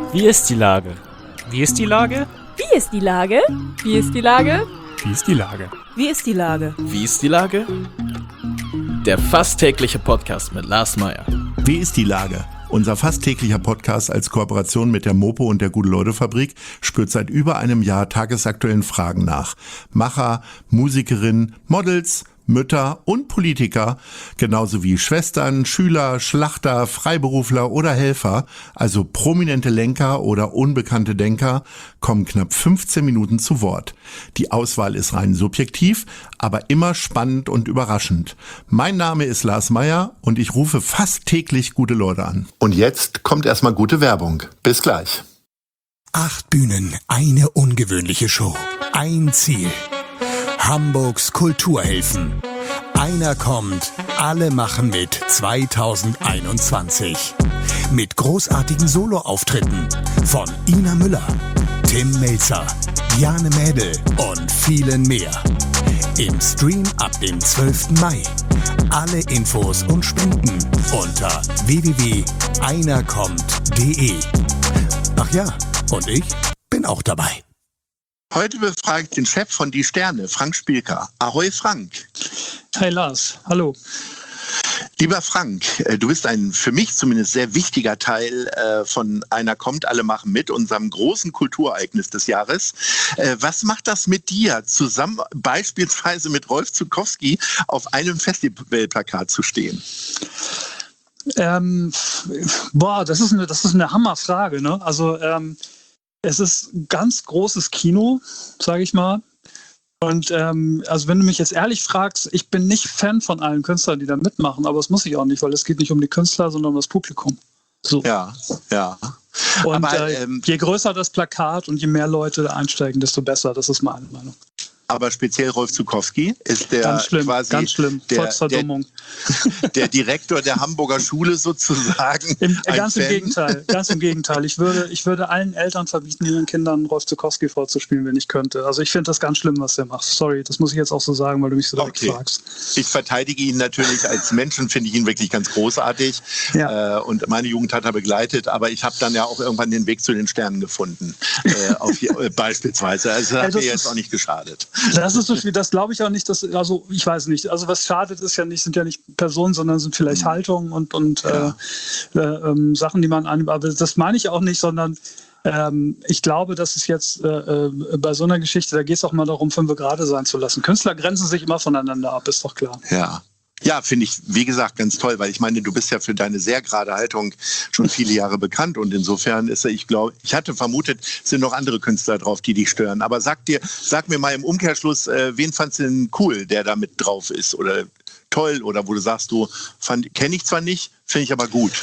Wie ist die Lage? Wie ist die Lage? Wie ist die Lage? Wie ist die Lage? Wie ist die Lage? Wie ist die Lage? Wie ist die Lage? Der fast tägliche Podcast mit Lars Meyer. Wie ist die Lage? Unser fast täglicher Podcast als Kooperation mit der Mopo und der Gute-Leute-Fabrik spürt seit über einem Jahr tagesaktuellen Fragen nach. Macher, Musikerinnen, Models, Mütter und Politiker, genauso wie Schwestern, Schüler, Schlachter, Freiberufler oder Helfer, also prominente Lenker oder unbekannte Denker, kommen knapp 15 Minuten zu Wort. Die Auswahl ist rein subjektiv, aber immer spannend und überraschend. Mein Name ist Lars Meyer und ich rufe fast täglich gute Leute an. Und jetzt kommt erstmal gute Werbung. Bis gleich. 8 Bühnen, eine ungewöhnliche Show. Ein Ziel. Hamburgs Kulturhelfen. Einer kommt, alle machen mit 2021. Mit großartigen Soloauftritten von Ina Müller, Tim Melzer, Jane Mädel und vielen mehr. Im Stream ab dem 12. Mai. Alle Infos und Spenden unter www.einerkommt.de. Ach ja, und ich bin auch dabei. Heute befrage ich den Chef von Die Sterne, Frank Spielker. Ahoi Frank. Hi Lars, hallo. Lieber Frank, du bist ein für mich zumindest sehr wichtiger Teil von Einer kommt, alle machen mit, unserem großen Kulturereignis des Jahres. Was macht das mit dir, zusammen beispielsweise mit Rolf Zuckowski auf einem Festivalplakat zu stehen? Das ist eine Hammerfrage, ne? Also es ist ein ganz großes Kino, sage ich mal. Und also wenn du mich jetzt ehrlich fragst, ich bin nicht Fan von allen Künstlern, die da mitmachen, aber das muss ich auch nicht, weil es geht nicht um die Künstler, sondern um das Publikum. So. Ja. Und aber, je größer das Plakat und je mehr Leute da einsteigen, desto besser. Das ist meine Meinung. Aber speziell Rolf Zuckowski ist der ganz schlimm, quasi ganz schlimm. Volksverdummung. Der Direktor der Hamburger Schule sozusagen. Ganz im Gegenteil. Ich würde allen Eltern verbieten, ihren Kindern Rolf Zuckowski vorzuspielen, wenn ich könnte. Also ich finde das ganz schlimm, was der macht. Sorry, das muss ich jetzt auch so sagen, weil du mich so direkt fragst. Ich verteidige ihn natürlich als Menschen, finde ich ihn wirklich ganz großartig. Ja. Und meine Jugend hat er begleitet, aber ich habe dann ja auch irgendwann den Weg zu den Sternen gefunden. Beispielsweise. Also das hat mir jetzt auch nicht geschadet. Das ist so viel, das glaube ich auch nicht, also ich weiß nicht, also was schadet ist sind ja nicht Personen, sondern sind vielleicht Haltungen und Sachen, die man annimmt, aber das meine ich auch nicht, sondern ich glaube, dass es jetzt bei so einer Geschichte, da geht es auch mal darum, 5 gerade sein zu lassen. Künstler grenzen sich immer voneinander ab, ist doch klar. Ja, finde ich, wie gesagt, ganz toll, weil ich meine, du bist ja für deine sehr gerade Haltung schon viele Jahre bekannt und insofern ist ich hatte vermutet, es sind noch andere Künstler drauf, die dich stören. Aber sag mir mal im Umkehrschluss, wen fandst du denn cool, der da mit drauf ist oder toll oder wo du sagst, kenne ich zwar nicht, finde ich aber gut.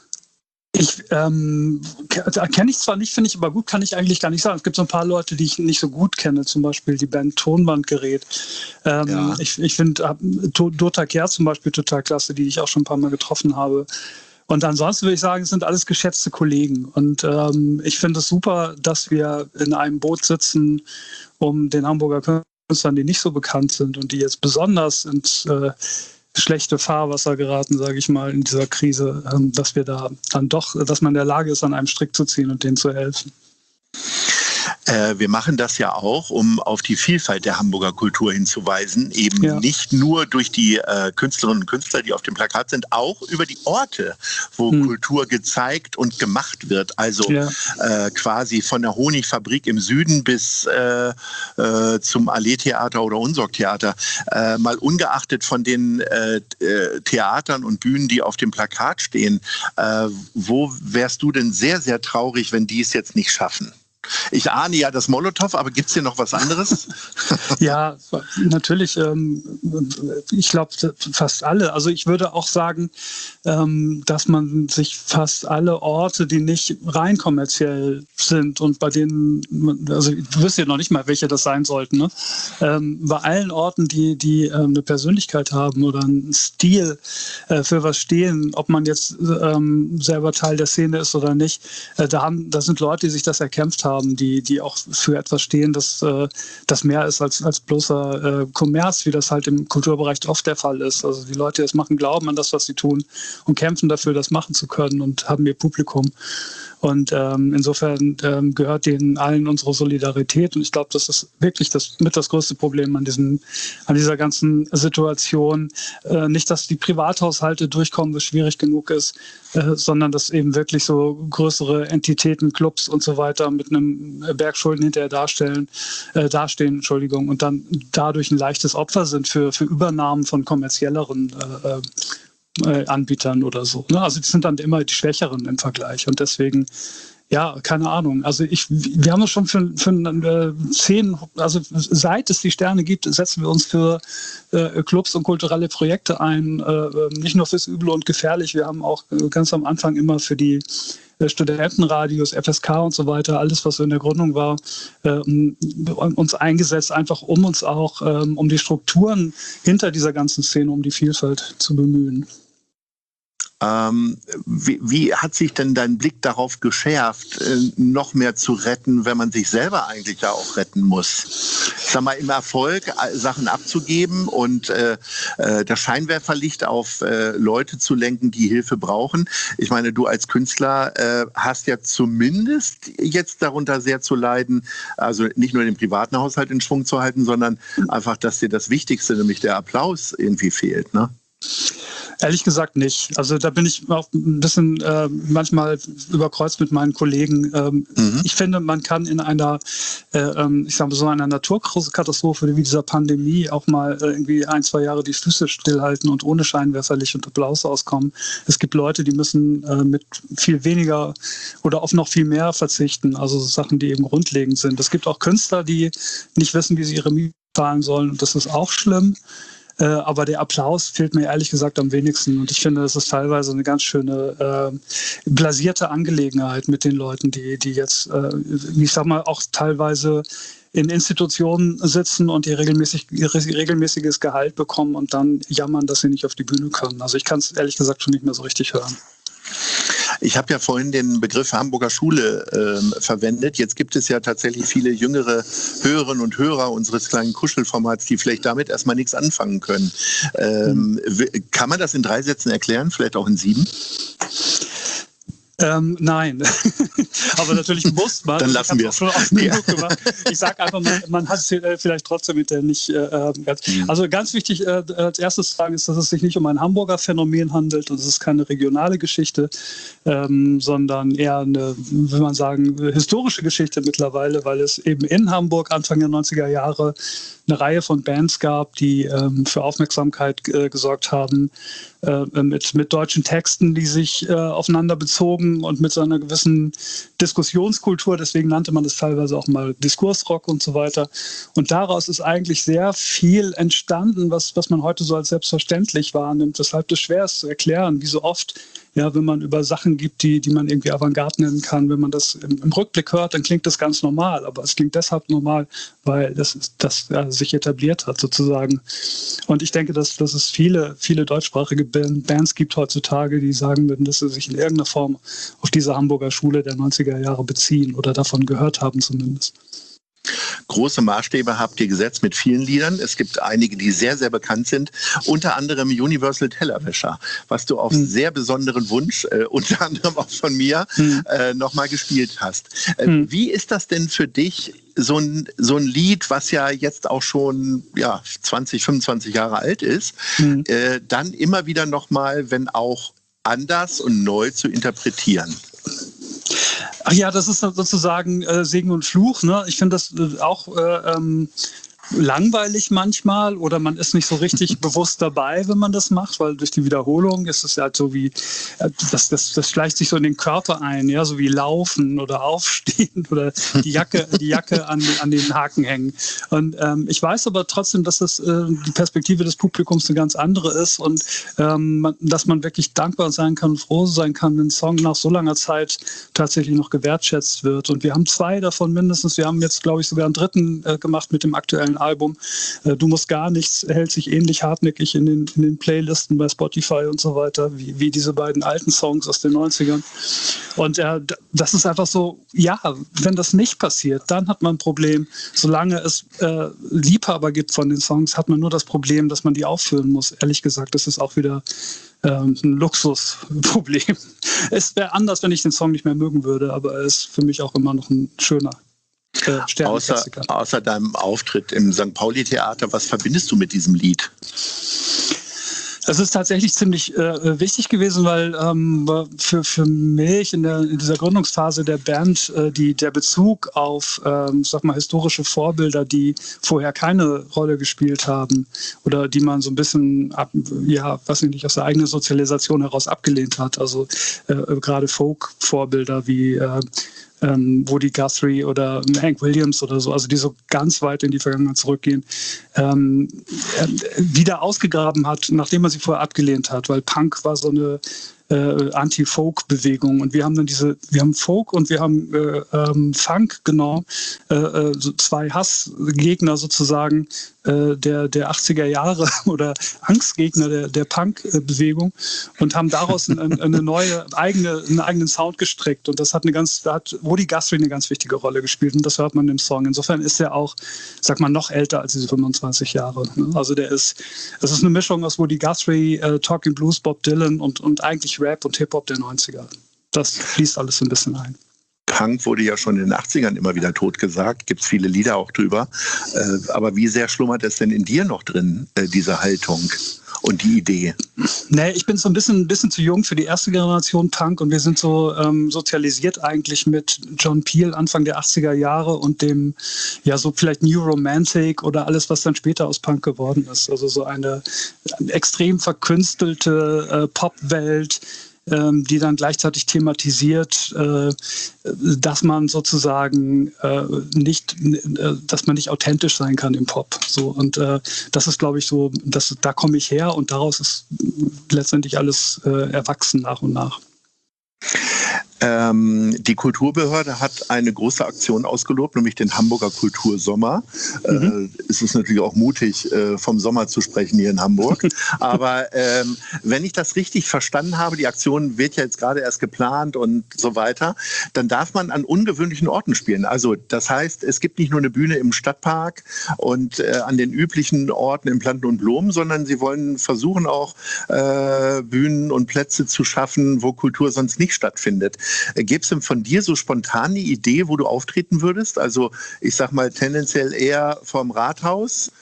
Kenne ich zwar nicht, finde ich aber gut, kann ich eigentlich gar nicht sagen. Es gibt so ein paar Leute, die ich nicht so gut kenne, zum Beispiel die Band Tonbandgerät. Ich finde Dota Kehr zum Beispiel total klasse, die ich auch schon ein paar Mal getroffen habe. Und ansonsten würde ich sagen, es sind alles geschätzte Kollegen. Und ich finde es super, dass wir in einem Boot sitzen, um den Hamburger Künstlern, die nicht so bekannt sind und die jetzt besonders ins schlechte Fahrwasser geraten, sage ich mal, in dieser Krise, dass wir da dann doch, dass man in der Lage ist, an einem Strick zu ziehen und denen zu helfen. Wir machen das ja auch, um auf die Vielfalt der Hamburger Kultur hinzuweisen. Eben nicht nur durch die Künstlerinnen und Künstler, die auf dem Plakat sind, auch über die Orte, wo Kultur gezeigt und gemacht wird. Also quasi von der Honigfabrik im Süden bis zum Allee-Theater oder Unsorg-Theater. Mal ungeachtet von den Theatern und Bühnen, die auf dem Plakat stehen. Wo wärst du denn sehr, sehr traurig, wenn die es jetzt nicht schaffen? Ich ahne ja das Molotow, aber gibt es hier noch was anderes? Ja, natürlich. Ich glaube fast alle. Also ich würde auch sagen, dass man sich fast alle Orte, die nicht rein kommerziell sind und bei denen, also du wirst ja noch nicht mal, welche das sein sollten, ne? Bei allen Orten, die eine Persönlichkeit haben oder einen Stil für was stehen, ob man jetzt selber Teil der Szene ist oder nicht, da sind Leute, die sich das erkämpft haben. haben, die auch für etwas stehen, das mehr ist als bloßer Kommerz, wie das halt im Kulturbereich oft der Fall ist. Also die Leute, die es machen, glauben an das, was sie tun und kämpfen dafür, das machen zu können und haben ihr Publikum. Und insofern gehört denen allen unsere Solidarität. Und ich glaube, das ist wirklich das größte Problem an dieser ganzen Situation. Nicht, dass die Privathaushalte durchkommen, was schwierig genug ist, sondern dass eben wirklich so größere Entitäten, Clubs und so weiter mit einem Berg Schulden hinterher dastehen, und dann dadurch ein leichtes Opfer sind für Übernahmen von kommerzielleren Anbietern oder so. Also die sind dann immer die Schwächeren im Vergleich und deswegen, ja, keine Ahnung. Also wir haben uns schon für 10, also seit es die Sterne gibt, setzen wir uns für Clubs und kulturelle Projekte ein, nicht nur fürs Übel und Gefährlich. Wir haben auch ganz am Anfang immer für die Studentenradios, FSK und so weiter, alles, was so in der Gründung war, uns eingesetzt, einfach um uns auch um die Strukturen hinter dieser ganzen Szene, um die Vielfalt zu bemühen. Wie hat sich denn dein Blick darauf geschärft, noch mehr zu retten, wenn man sich selber eigentlich ja auch retten muss? Sag mal, im Erfolg Sachen abzugeben und das Scheinwerferlicht auf Leute zu lenken, die Hilfe brauchen. Ich meine, du als Künstler hast ja zumindest jetzt darunter sehr zu leiden, also nicht nur den privaten Haushalt in Schwung zu halten, sondern einfach, dass dir das Wichtigste, nämlich der Applaus, irgendwie fehlt, ne? Ehrlich gesagt nicht. Also da bin ich auch ein bisschen manchmal überkreuzt mit meinen Kollegen. Ich finde, man kann in einer, ich sage mal so, einer Naturkatastrophe wie dieser Pandemie auch mal irgendwie 1-2 Jahre die Füße stillhalten und ohne Scheinwerferlicht und Applaus auskommen. Es gibt Leute, die müssen mit viel weniger oder auf noch viel mehr verzichten. Also Sachen, die eben grundlegend sind. Es gibt auch Künstler, die nicht wissen, wie sie ihre Miete zahlen sollen. Und das ist auch schlimm. Aber der Applaus fehlt mir ehrlich gesagt am wenigsten. Und ich finde, das ist teilweise eine ganz schöne blasierte Angelegenheit mit den Leuten, die jetzt, ich sag mal, auch teilweise in Institutionen sitzen und ihr regelmäßiges Gehalt bekommen und dann jammern, dass sie nicht auf die Bühne können. Also ich kann es ehrlich gesagt schon nicht mehr so richtig hören. Ich habe ja vorhin den Begriff Hamburger Schule verwendet. Jetzt gibt es ja tatsächlich viele jüngere Hörerinnen und Hörer unseres kleinen Kuschelformats, die vielleicht damit erstmal nichts anfangen können. Kann man das in 3 Sätzen erklären, vielleicht auch in 7? Nein, aber natürlich muss man. Dann lassen wir es. Ich sage einfach, man hat es vielleicht trotzdem mit der nicht ganz. Also ganz wichtig als erstes zu sagen ist, dass es sich nicht um ein Hamburger Phänomen handelt und es ist keine regionale Geschichte, sondern eher eine, will man sagen, historische Geschichte mittlerweile, weil es eben in Hamburg Anfang der 90er Jahre eine Reihe von Bands gab, die für Aufmerksamkeit gesorgt haben, mit deutschen Texten, die sich aufeinander bezogen und mit so einer gewissen Diskussionskultur. Deswegen nannte man das teilweise auch mal Diskursrock und so weiter. Und daraus ist eigentlich sehr viel entstanden, was man heute so als selbstverständlich wahrnimmt, weshalb es schwer ist zu erklären, wie so oft. Ja, wenn man über Sachen gibt, die man irgendwie Avantgarde nennen kann, wenn man das im Rückblick hört, dann klingt das ganz normal. Aber es klingt deshalb normal, weil das sich etabliert hat sozusagen. Und ich denke, dass es viele, viele deutschsprachige Bands gibt heutzutage, die sagen würden, dass sie sich in irgendeiner Form auf diese Hamburger Schule der 90er Jahre beziehen oder davon gehört haben zumindest. Große Maßstäbe habt ihr gesetzt mit vielen Liedern. Es gibt einige, die sehr, sehr bekannt sind. Unter anderem Universal Tellerwäscher, was du auf sehr besonderen Wunsch, unter anderem auch von mir, nochmal gespielt hast. Wie ist das denn für dich, so ein Lied, was ja jetzt auch schon 20, 25 Jahre alt ist, dann immer wieder nochmal, wenn auch anders und neu zu interpretieren? Ach ja, das ist sozusagen Segen und Fluch. Ne? Ich finde das auch langweilig manchmal oder man ist nicht so richtig bewusst dabei, wenn man das macht, weil durch die Wiederholung ist es halt so wie, das schleicht sich so in den Körper ein, ja, so wie Laufen oder Aufstehen oder die Jacke an den Haken hängen. Und ich weiß aber trotzdem, dass das die Perspektive des Publikums eine ganz andere ist und dass man wirklich dankbar sein kann und froh sein kann, wenn ein Song nach so langer Zeit tatsächlich noch gewertschätzt wird. Und wir haben 2 davon mindestens. Wir haben jetzt, glaube ich, sogar einen 3. gemacht mit dem aktuellen Album. Du musst gar nichts, hält sich ähnlich hartnäckig in den Playlisten bei Spotify und so weiter, wie diese beiden alten Songs aus den 90ern. Und das ist einfach so, ja, wenn das nicht passiert, dann hat man ein Problem. Solange es Liebhaber gibt von den Songs, hat man nur das Problem, dass man die aufführen muss. Ehrlich gesagt, das ist auch wieder ein Luxusproblem. Es wäre anders, wenn ich den Song nicht mehr mögen würde, aber er ist für mich auch immer noch ein schöner Sternenklassiker. Außer deinem Auftritt im St. Pauli-Theater, was verbindest du mit diesem Lied? Es ist tatsächlich ziemlich wichtig gewesen, weil für mich in dieser Gründungsphase der Band der Bezug auf historische Vorbilder, die vorher keine Rolle gespielt haben oder die man so ein bisschen aus der eigenen Sozialisation heraus abgelehnt hat. Also gerade Folk-Vorbilder wie Woody Guthrie oder Hank Williams oder so, also die so ganz weit in die Vergangenheit zurückgehen, wieder ausgegraben hat, nachdem man sie vorher abgelehnt hat, weil Punk war so eine Anti-Folk-Bewegung und wir haben Folk und wir haben Funk genommen, so zwei Hassgegner sozusagen der 80er Jahre oder Angstgegner der Punk-Bewegung und haben daraus einen eigenen Sound gestrickt und da hat Woody Guthrie eine ganz wichtige Rolle gespielt und das hört man im Song. Insofern ist er auch, noch älter als diese 25 Jahre. Also es ist eine Mischung aus Woody Guthrie, Talking Blues, Bob Dylan und eigentlich Rap und Hip-Hop der 90er. Das fließt alles ein bisschen ein. Punk wurde ja schon in den 80ern immer wieder totgesagt, gibt es viele Lieder auch drüber. Aber wie sehr schlummert es denn in dir noch drin, diese Haltung und die Idee? Nee, ich bin so ein bisschen zu jung für die erste Generation Punk und wir sind so sozialisiert eigentlich mit John Peel Anfang der 80er Jahre und dem, so vielleicht New Romantic oder alles, was dann später aus Punk geworden ist. Also so eine extrem verkünstelte Popwelt, die dann gleichzeitig thematisiert, dass man sozusagen dass man nicht authentisch sein kann im Pop. So, und das ist, glaube ich, so, da komme ich her und daraus ist letztendlich alles erwachsen nach und nach. Die Kulturbehörde hat eine große Aktion ausgelobt, nämlich den Hamburger Kultursommer. Es ist natürlich auch mutig, vom Sommer zu sprechen hier in Hamburg. Aber wenn ich das richtig verstanden habe, die Aktion wird ja jetzt gerade erst geplant und so weiter, dann darf man an ungewöhnlichen Orten spielen. Also das heißt, es gibt nicht nur eine Bühne im Stadtpark und an den üblichen Orten in Planten und Blumen, sondern sie wollen versuchen auch Bühnen und Plätze zu schaffen, wo Kultur sonst nicht stattfindet. Gäbe es denn von dir so spontan eine Idee, wo du auftreten würdest? Also ich sag mal tendenziell eher vorm Rathaus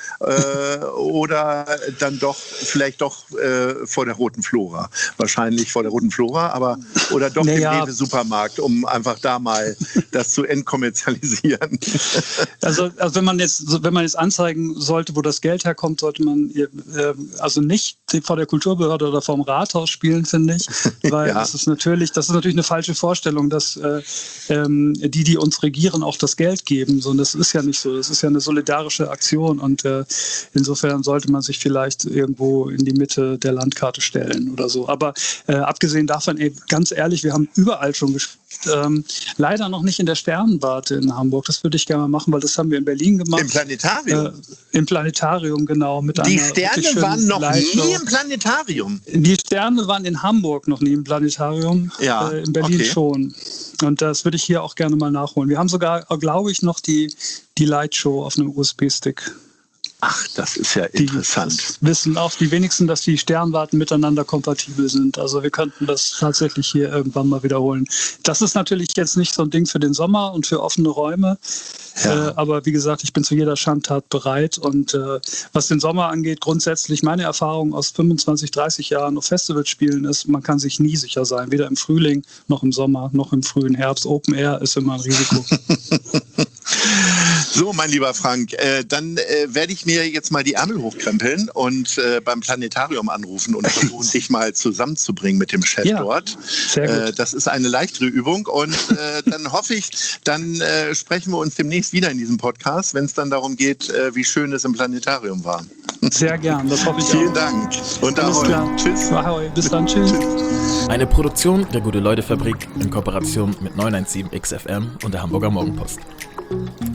oder dann vielleicht doch vor der Roten Flora. Wahrscheinlich vor der Roten Flora, oder doch im Rewe-Supermarkt, um einfach da mal das zu entkommerzialisieren. Also wenn man jetzt anzeigen sollte, wo das Geld herkommt, sollte man also nicht vor der Kulturbehörde oder vorm Rathaus spielen, finde ich, weil das ist natürlich eine falsche Vorstellung, dass die uns regieren, auch das Geld geben. So, und das ist ja nicht so. Das ist ja eine solidarische Aktion und insofern sollte man sich vielleicht irgendwo in die Mitte der Landkarte stellen oder so. Aber abgesehen davon, ganz ehrlich, wir haben überall schon gespielt. Leider noch nicht in der Sternenwarte in Hamburg. Das würde ich gerne mal machen, weil das haben wir in Berlin gemacht. Im Planetarium? Im Planetarium, genau. Die Sterne waren noch nie im Planetarium? Die Sterne waren in Hamburg noch nie im Planetarium. Ja, in Berlin schon. Und das würde ich hier auch gerne mal nachholen. Wir haben sogar, glaube ich, noch die Lightshow auf einem USB-Stick. Ach, das ist ja interessant. Das wissen auch die wenigsten, dass die Sternwarten miteinander kompatibel sind. Also wir könnten das tatsächlich hier irgendwann mal wiederholen. Das ist natürlich jetzt nicht so ein Ding für den Sommer und für offene Räume. Ja. Aber wie gesagt, ich bin zu jeder Schandtat bereit. Und was den Sommer angeht, grundsätzlich meine Erfahrung aus 25, 30 Jahren auf Festivalspielen ist, man kann sich nie sicher sein. Weder im Frühling, noch im Sommer, noch im frühen Herbst. Open Air ist immer ein Risiko. So, mein lieber Frank, dann werde ich mir jetzt mal die Ärmel hochkrempeln und beim Planetarium anrufen und versuchen, dich mal zusammenzubringen mit dem Chef dort. Sehr gut. Das ist eine leichtere Übung und dann hoffe ich, dann sprechen wir uns demnächst wieder in diesem Podcast, wenn es dann darum geht, wie schön es im Planetarium war. Sehr gern, das hoffe ich auch. Vielen Dank und ahoi. Tschüss. Ahoi, bis dann, tschüss. Eine Produktion der Gute-Leute-Fabrik in Kooperation mit 917 XFM und der Hamburger Morgenpost.